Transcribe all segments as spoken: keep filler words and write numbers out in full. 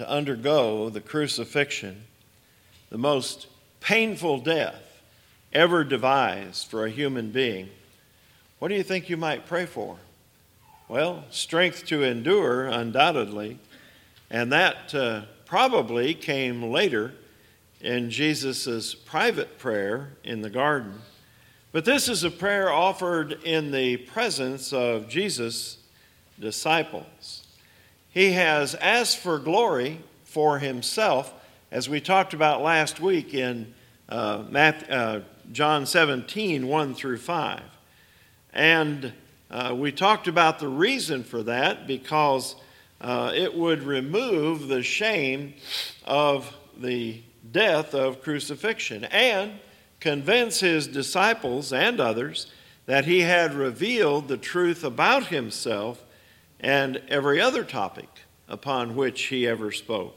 to undergo the crucifixion, the most painful death ever devised for a human being, what do you think you might pray for? Well, strength to endure, undoubtedly, and that uh, probably came later in Jesus' private prayer in the garden. But this is a prayer offered in the presence of Jesus' disciples. He has asked for glory for himself, as we talked about last week in uh, Matthew, uh, John seventeen, one through five. And uh, we talked about the reason for that, because uh, it would remove the shame of the death of crucifixion and convince his disciples and others that he had revealed the truth about himself and every other topic upon which he ever spoke.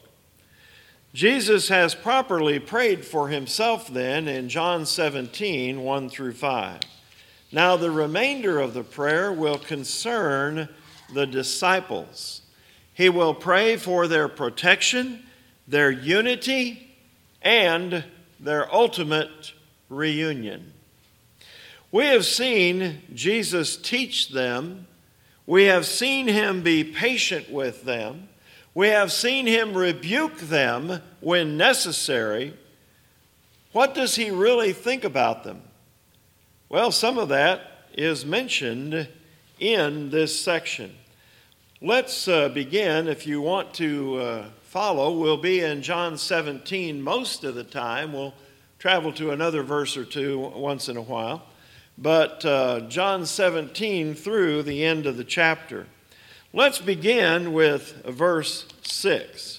Jesus has properly prayed for himself then in John seventeen, one through five. Now the remainder of the prayer will concern the disciples. He will pray for their protection, their unity, and their ultimate reunion. We have seen Jesus teach them. We have seen him be patient with them. We have seen him rebuke them when necessary. What does he really think about them? Well, some of that is mentioned in this section. Let's uh, begin. If you want to uh, follow, we'll be in John seventeen most of the time. We'll travel to another verse or two once in a while. But uh, John seventeen through the end of the chapter. Let's begin with verse six.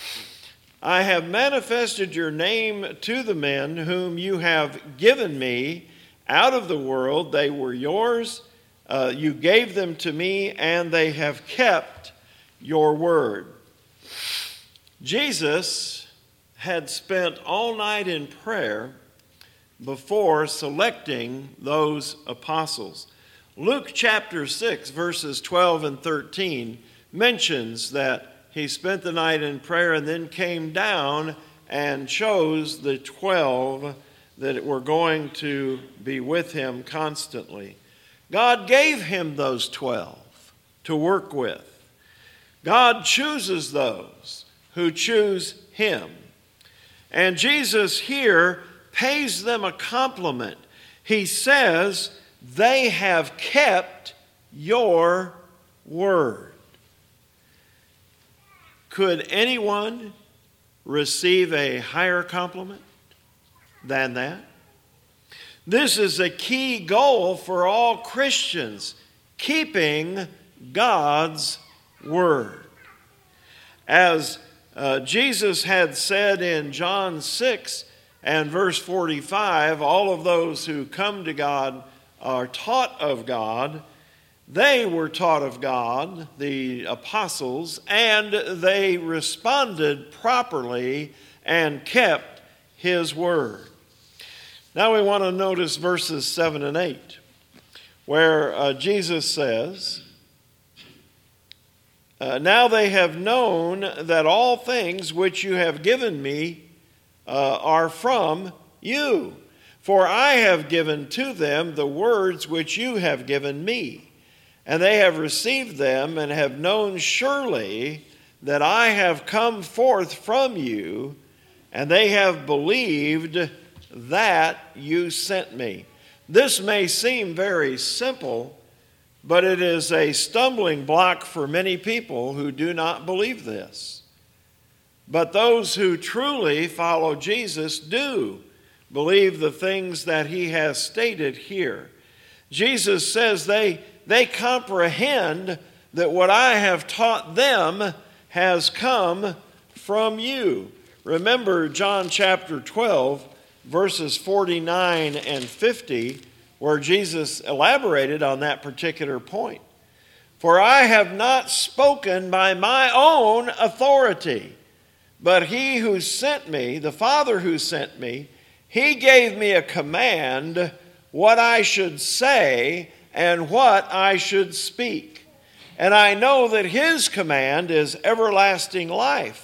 I have manifested your name to the men whom you have given me out of the world. They were yours. Uh, you gave them to me, and they have kept your word. Jesus had spent all night in prayer before selecting those apostles. Luke chapter six, verses twelve and thirteen mentions that he spent the night in prayer and then came down and chose the twelve that were going to be with him constantly. God gave him those twelve to work with. God chooses those who choose him. And Jesus here pays them a compliment. He says, they have kept your word. Could anyone receive a higher compliment than that? This is a key goal for all Christians, keeping God's word. As uh, Jesus had said in John six and verse forty-five, all of those who come to God are taught of God. They were taught of God, the apostles, and they responded properly and kept his word. Now we want to notice verses seven and eight, where uh, Jesus says, uh, now they have known that all things which you have given me uh, are from you. For I have given to them the words which you have given me, and they have received them and have known surely that I have come forth from you, and they have believed that you sent me. This may seem very simple, but it is a stumbling block for many people who do not believe this. But those who truly follow Jesus do believe the things that he has stated here. Jesus says they, they comprehend that what I have taught them has come from you. Remember John chapter twelve, verses forty-nine and fifty, where Jesus elaborated on that particular point. For I have not spoken by my own authority, but he who sent me, the Father who sent me, he gave me a command what I should say and what I should speak. And I know that his command is everlasting life.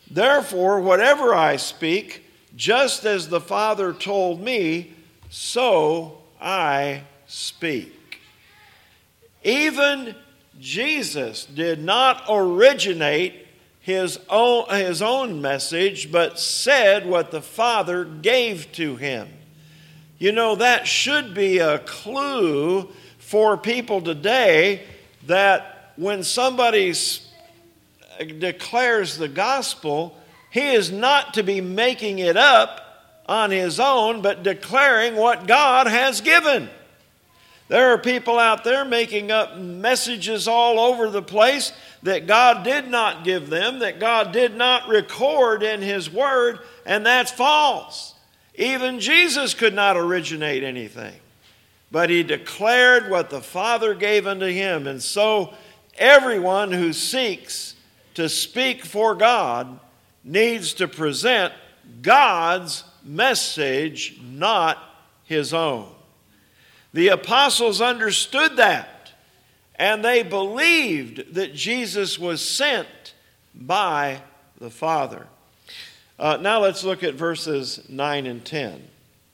Therefore, whatever I speak, just as the Father told me, so I speak. Even Jesus did not originate his own, his own message, but said what the Father gave to him. You know, that should be a clue for people today that when somebody declares the gospel, he is not to be making it up on his own, but declaring what God has given. There are people out there making up messages all over the place that God did not give them, that God did not record in his word, and that's false. Even Jesus could not originate anything, but he declared what the Father gave unto him. And so everyone who seeks to speak for God needs to present God's message, not his own. The apostles understood that, and they believed that Jesus was sent by the Father. Uh, now let's look at verses nine and ten.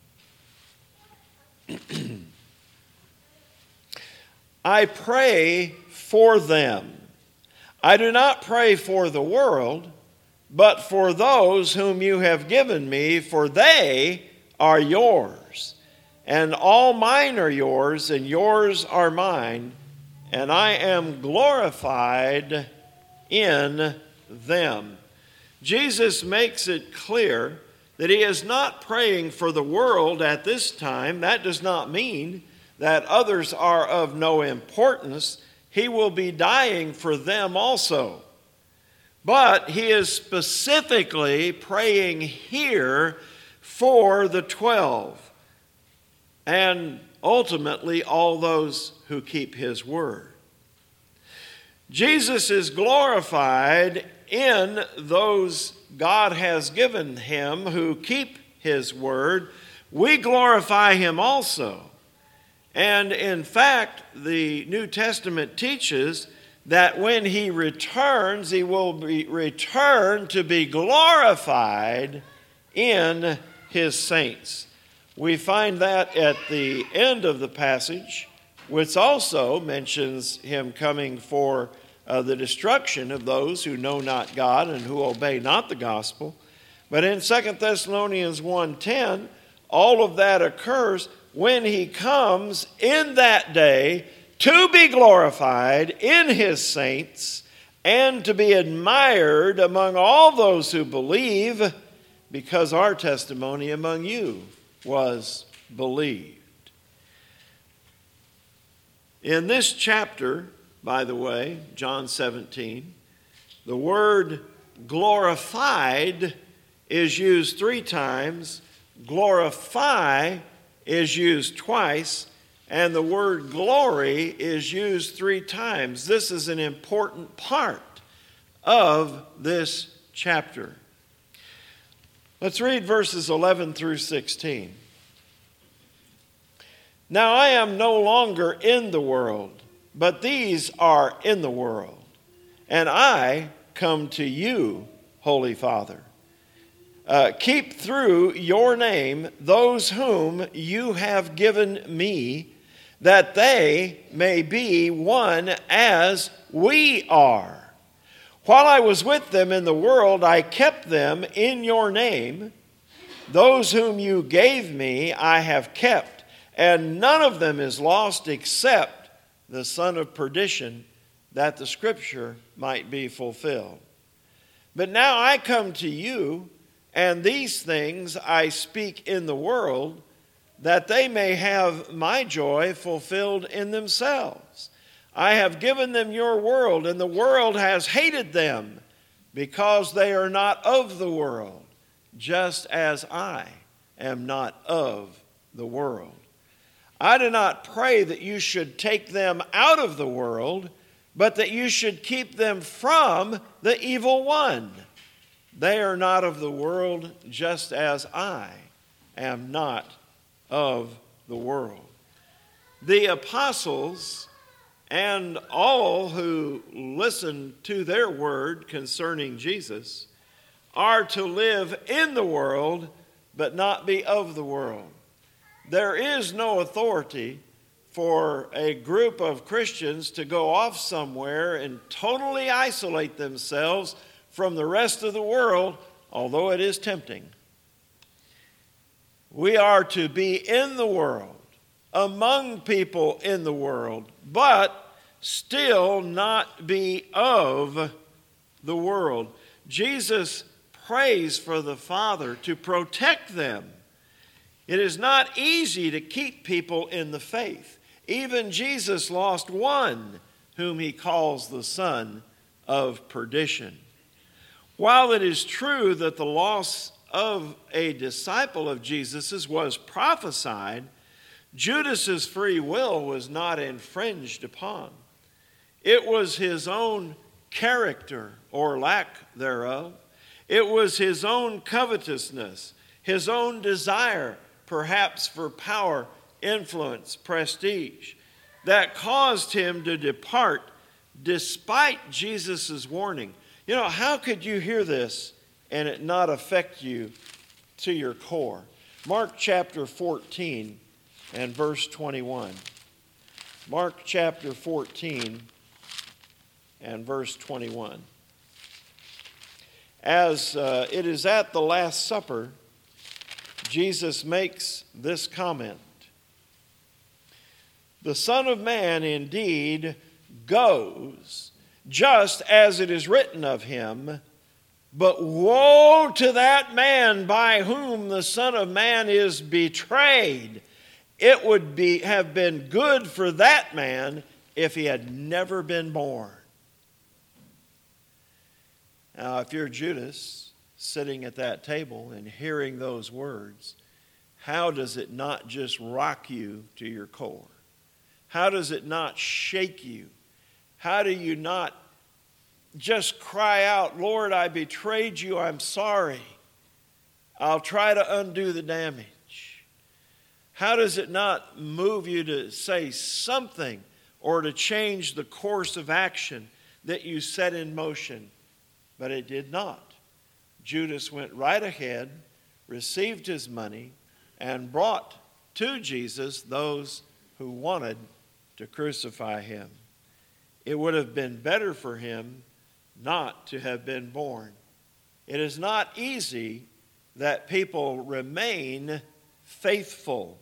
I pray for them. I do not pray for the world, but for those whom you have given me, for they are yours. And all mine are yours, and yours are mine, and I am glorified in them. Jesus makes it clear that he is not praying for the world at this time. That does not mean that others are of no importance. He will be dying for them also. But he is specifically praying here for the twelve, and ultimately all those who keep his word. Jesus is glorified in those God has given him who keep his word. We glorify him also. And in fact, the New Testament teaches that when he returns, he will be returned to be glorified in his saints. We find that at the end of the passage, which also mentions him coming for uh, the destruction of those who know not God and who obey not the gospel. But in Second Thessalonians one ten, all of that occurs when he comes in that day to be glorified in his saints and to be admired among all those who believe, because our testimony among you was believed. In this chapter, by the way, John seventeen, the word glorified is used three times, glorify is used twice, and the word glory is used three times. This is an important part of this chapter. Let's read verses eleven through sixteen. Now I am no longer in the world, but these are in the world, and I come to you, Holy Father. Uh, keep through your name those whom you have given me, that they may be one as we are. While I was with them in the world, I kept them in your name. Those whom you gave me I have kept, and none of them is lost except the son of perdition, that the scripture might be fulfilled. But now I come to you, and these things I speak in the world, that they may have my joy fulfilled in themselves. I have given them your world, and the world has hated them, because they are not of the world, just as I am not of the world. I do not pray that you should take them out of the world, but that you should keep them from the evil one. They are not of the world, just as I am not of the world. The apostles and all who listened to their word concerning Jesus are to live in the world, but not be of the world. There is no authority for a group of Christians to go off somewhere and totally isolate themselves from the rest of the world, although it is tempting. We are to be in the world, among people in the world, but still not be of the world. Jesus prays for the Father to protect them. It is not easy to keep people in the faith. Even Jesus lost one whom he calls the son of perdition. While it is true that the loss of a disciple of Jesus's was prophesied, Judas's free will was not infringed upon. It was his own character or lack thereof. It was his own covetousness, his own desire, perhaps for power, influence, prestige, that caused him to depart despite Jesus' warning. You know, how could you hear this and it not affect you to your core? Mark chapter fourteen and verse twenty-one. Mark chapter fourteen and verse twenty-one. As uh, it is at the Last Supper, Jesus makes this comment. The Son of Man indeed goes, just as it is written of him, but woe to that man by whom the Son of Man is betrayed. It would be, have been good for that man if he had never been born. Now, if you're Judas sitting at that table and hearing those words, how does it not just rock you to your core? How does it not shake you? How do you not just cry out, Lord, I betrayed you, I'm sorry. I'll try to undo the damage. How does it not move you to say something or to change the course of action that you set in motion? But it did not. Judas went right ahead, received his money, and brought to Jesus those who wanted to crucify him. It would have been better for him not to have been born. It is not easy that people remain faithful.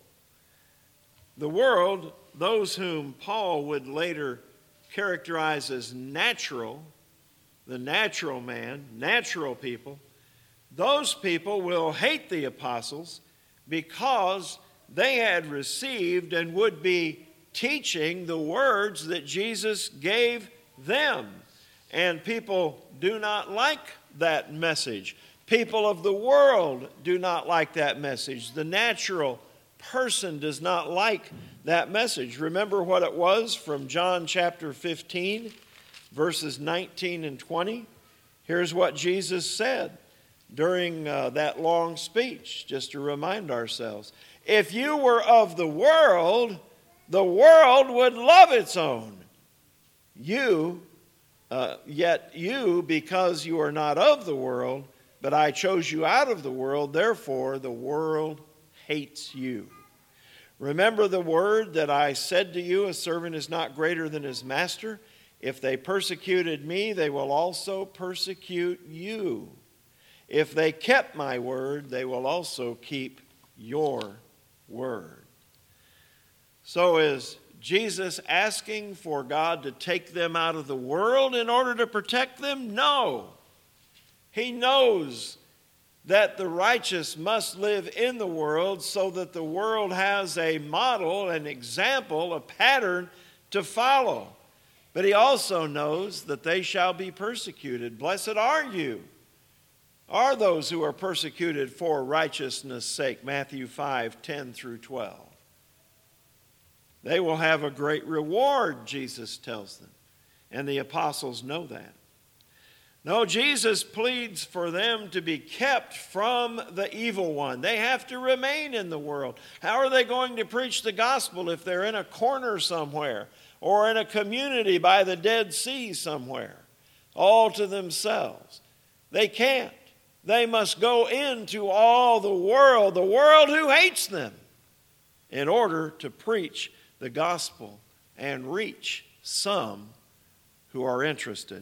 The world, those whom Paul would later characterize as natural, the natural man, natural people, those people will hate the apostles because they had received and would be teaching the words that Jesus gave them. And people do not like that message. People of the world do not like that message. The natural person does not like that message. Remember what it was from John chapter fifteen, verses nineteen and twenty. Here's what Jesus said during uh, that long speech, just to remind ourselves. If you were of the world, the world would love its own. You, uh, yet you, because you are not of the world, but I chose you out of the world, therefore the world hates you. Remember the word that I said to you, a servant is not greater than his master. If they persecuted me, they will also persecute you. If they kept my word, they will also keep your word. So is Jesus asking for God to take them out of the world in order to protect them? No. He knows that the righteous must live in the world so that the world has a model, an example, a pattern to follow. But he also knows that they shall be persecuted. Blessed are you, are those who are persecuted for righteousness' sake. Matthew five, ten through twelve. They will have a great reward, Jesus tells them. And the apostles know that. No, Jesus pleads for them to be kept from the evil one. They have to remain in the world. How are they going to preach the gospel if they're in a corner somewhere or in a community by the Dead Sea somewhere, all to themselves? They can't. they must go into all the world, the world who hates them, in order to preach the gospel and reach some who are interested.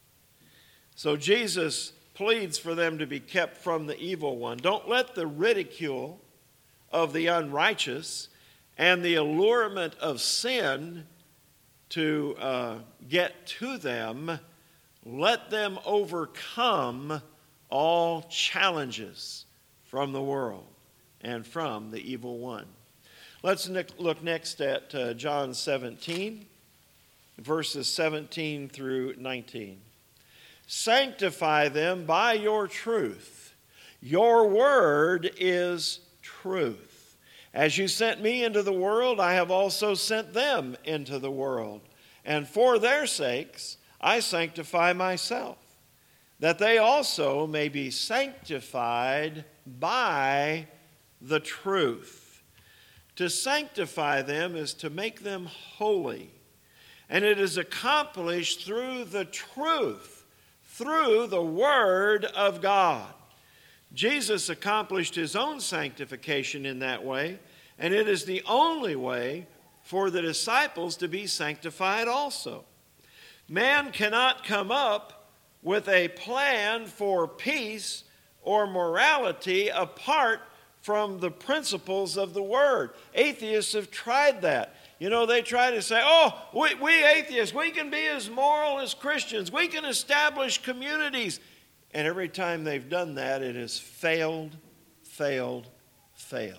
So Jesus pleads for them to be kept from the evil one. Don't let the ridicule of the unrighteous and the allurement of sin to uh, get to them, let them overcome all challenges from the world and from the evil one. Let's look next at uh, John seventeen, verses seventeen through nineteen. Sanctify them by your truth. Your word is truth. As you sent me into the world, I have also sent them into the world. And for their sakes, I sanctify myself, that they also may be sanctified by the truth. To sanctify them is to make them holy. And it is accomplished through the truth, through the Word of God. Jesus accomplished his own sanctification in that way, and it is the only way for the disciples to be sanctified also. Man cannot come up with a plan for peace or morality apart from the principles of the Word. Atheists have tried that. You know, they try to say, oh, we, we atheists, we can be as moral as Christians. We can establish communities. And every time they've done that, it has failed, failed, failed.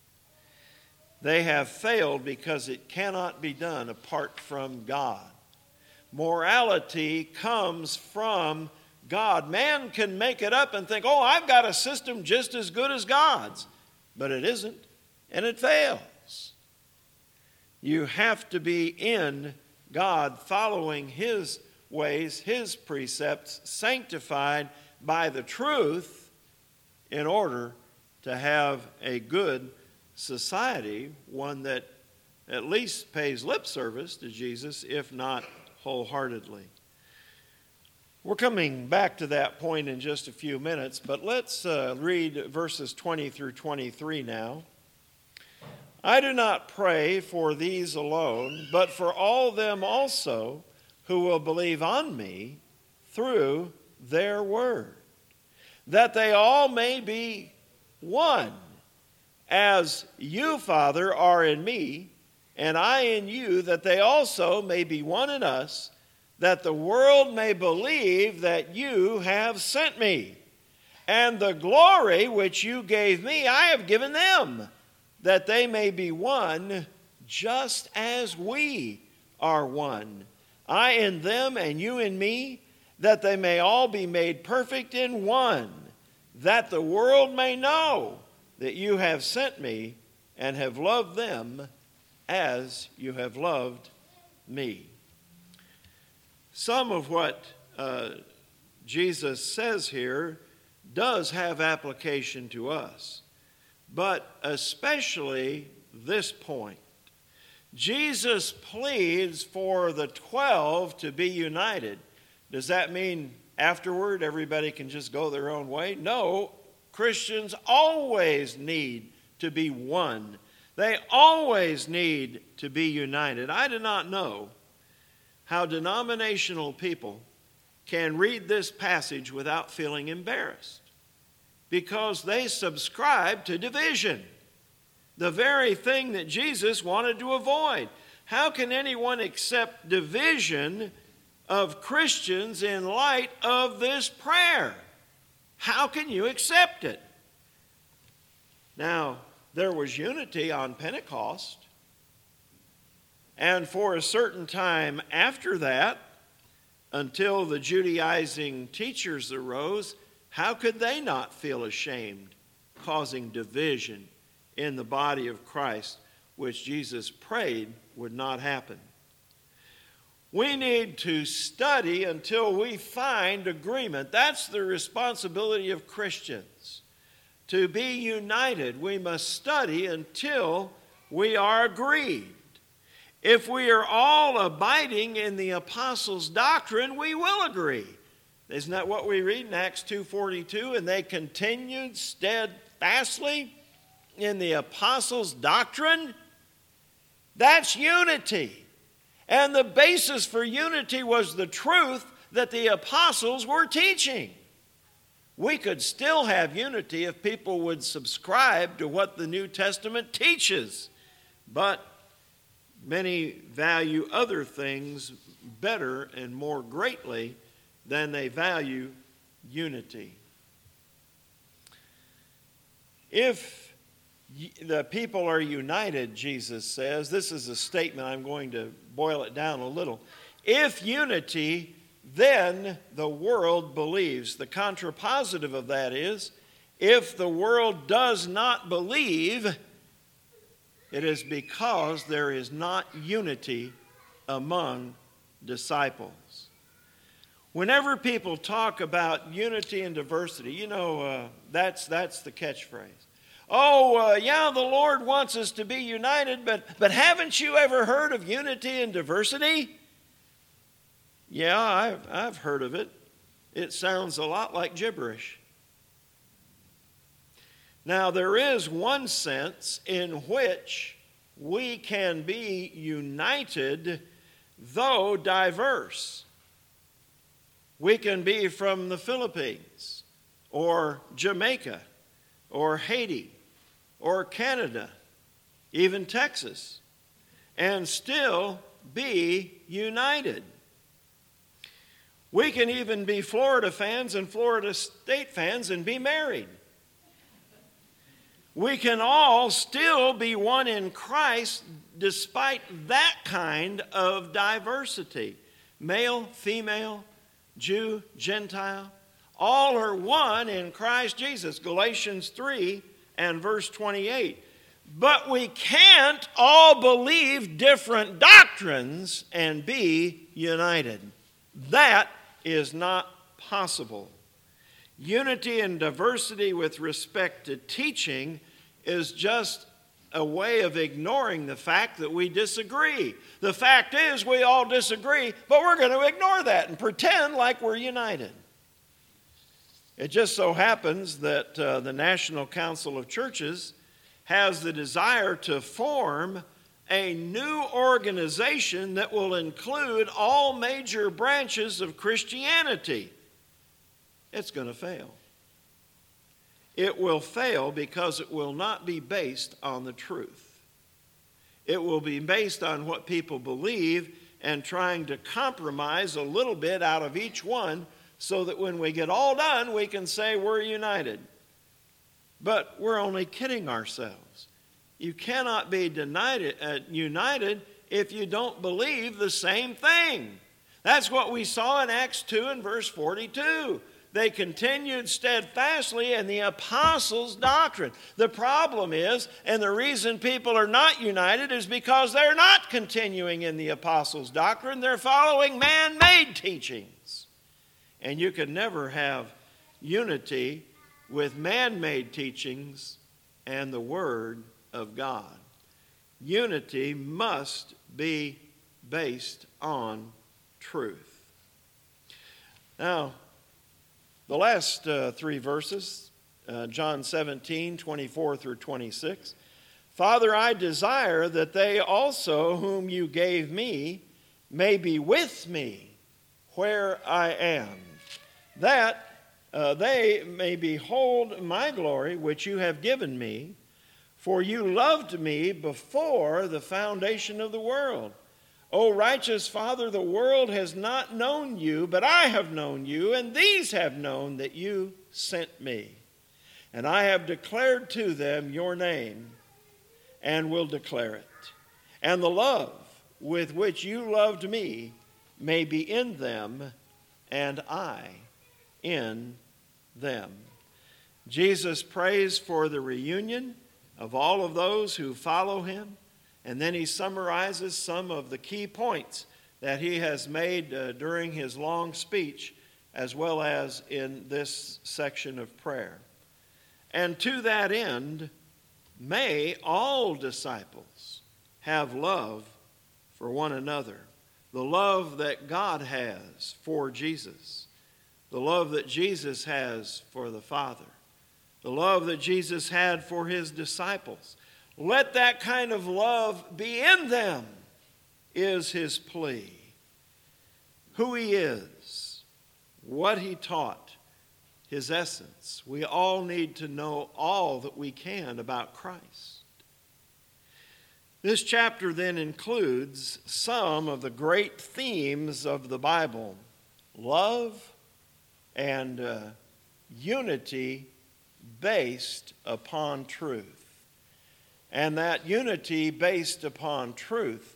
They have failed because it cannot be done apart from God. Morality comes from God. Man can make it up and think, oh, I've got a system just as good as God's. But it isn't, and it fails. You have to be in God, following His ways, His precepts, sanctified by the truth in order to have a good society, one that at least pays lip service to Jesus, if not wholeheartedly. We're coming back to that point in just a few minutes, but let's uh, read verses twenty through twenty-three now. I do not pray for these alone, but for all them also who will believe on me through their word, that they all may be one, as you, Father, are in me, and I in you, that they also may be one in us, that the world may believe that you have sent me. And the glory which you gave me, I have given them, that they may be one, just as we are one. I in them and you in me, that they may all be made perfect in one, that the world may know that you have sent me and have loved them as you have loved me. Some of what uh, Jesus says here does have application to us, but especially this point. Jesus pleads for the twelve to be united. Does that mean afterward everybody can just go their own way? No, Christians always need to be one. They always need to be united. I do not know how denominational people can read this passage without feeling embarrassed, because they subscribe to division, the very thing that Jesus wanted to avoid. How can anyone accept division of Christians in light of this prayer? How can you accept it? Now, there was unity on Pentecost, and for a certain time after that, until the Judaizing teachers arose, how could they not feel ashamed, causing division in the body of Christ, which Jesus prayed would not happen? We need to study until we find agreement. That's the responsibility of Christians. To be united, we must study until we are agreed. If we are all abiding in the apostles' doctrine, we will agree. Isn't that what we read in Acts two forty-two? And they continued steadfastly in the apostles' doctrine. That's unity. And the basis for unity was the truth that the apostles were teaching. We could still have unity if people would subscribe to what the New Testament teaches. But many value other things better and more greatly than they value unity. If the people are united, Jesus says, this is a statement, I'm going to boil it down a little. If unity, then the world believes. The contrapositive of that is, if the world does not believe, it is because there is not unity among disciples. Whenever people talk about unity and diversity, you know, uh, that's, that's the catchphrase. Oh, uh, yeah, the Lord wants us to be united, but, but haven't you ever heard of unity and diversity? Yeah, I've, I've heard of it. It sounds a lot like gibberish. Now, there is one sense in which we can be united, though diverse. We can be from the Philippines, or Jamaica, or Haiti, or Canada, even Texas, and still be united. We can even be Florida fans and Florida State fans and be married. We can all still be one in Christ despite that kind of diversity. Male, female, Jew, Gentile, all are one in Christ Jesus. Galatians three and verse twenty-eight. But we can't all believe different doctrines and be united. That is not possible. Unity and diversity with respect to teaching is just a way of ignoring the fact that we disagree. The fact is we all disagree, but we're going to ignore that and pretend like we're united. It just so happens that uh, the National Council of Churches has the desire to form a new organization that will include all major branches of Christianity. It's going to fail. It will fail because it will not be based on the truth. It will be based on what people believe and trying to compromise a little bit out of each one so that when we get all done, we can say we're united. But we're only kidding ourselves. You cannot be denied, uh, united if you don't believe the same thing. That's what we saw in Acts two and verse forty-two. They continued steadfastly in the apostles' doctrine. The problem is, and the reason people are not united is because they're not continuing in the apostles' doctrine. They're following man-made teachings. And you can never have unity with man-made teachings and the Word of God. Unity must be based on truth. Now, the last uh, three verses, uh, John seventeen, twenty-four through twenty-six. Father, I desire that they also whom you gave me may be with me where I am, that uh, they may behold my glory which you have given me, for you loved me before the foundation of the world. O righteous Father, the world has not known you, but I have known you, and these have known that you sent me. And I have declared to them your name, and will declare it. And the love with which you loved me may be in them, and I in them. Jesus prays for the reunion of all of those who follow him. And then he summarizes some of the key points that he has made uh, during his long speech, as well as in this section of prayer. And to that end, may all disciples have love for one another, the love that God has for Jesus. the love that Jesus has for the Father, the love that Jesus had for his disciples. Let that kind of love be in them, is his plea. Who he is, what he taught, his essence. We all need to know all that we can about Christ. This chapter then includes some of the great themes of the Bible: love and uh, unity based upon truth. And that unity based upon truth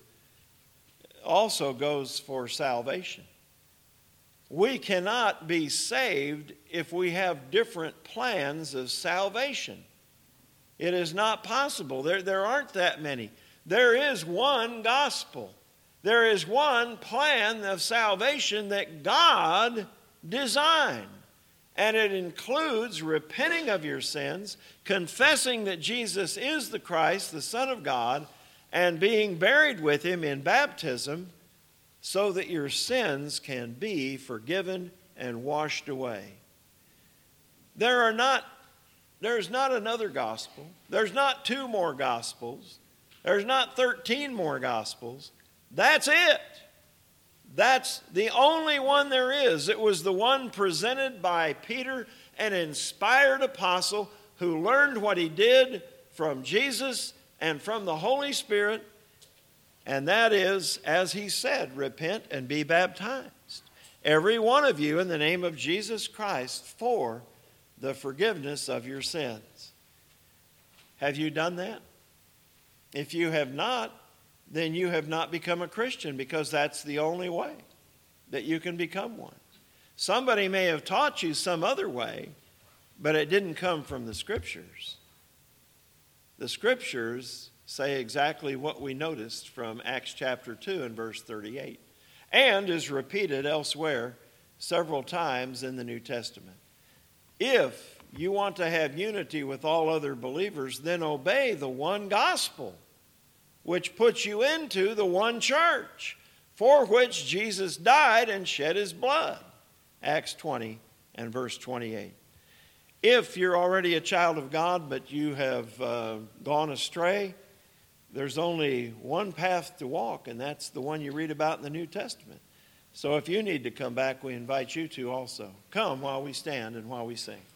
also goes for salvation. We cannot be saved if we have different plans of salvation. It is not possible. There, there aren't that many. There is one gospel. There is one plan of salvation that God designed. And it includes repenting of your sins, confessing that Jesus is the Christ, the Son of God, and being buried with him in baptism so that your sins can be forgiven and washed away. There are not, there's not another gospel. There's not two more gospels. There's not thirteen more gospels. That's it. That's the only one there is. It was the one presented by Peter, an inspired apostle who learned what he did from Jesus and from the Holy Spirit. And that is, as he said, repent and be baptized, every one of you, in the name of Jesus Christ, for the forgiveness of your sins. Have you done that? If you have not, then you have not become a Christian, because that's the only way that you can become one. Somebody may have taught you some other way, but it didn't come from the Scriptures. The Scriptures say exactly what we noticed from Acts chapter two and verse thirty-eight, and is repeated elsewhere several times in the New Testament. If you want to have unity with all other believers, then obey the one gospel, which puts you into the one church, for which Jesus died and shed his blood. Acts twenty and verse twenty-eight. If you're already a child of God, but you have uh, gone astray, there's only one path to walk, and that's the one you read about in the New Testament. So if you need to come back, we invite you to also. Come while we stand and while we sing.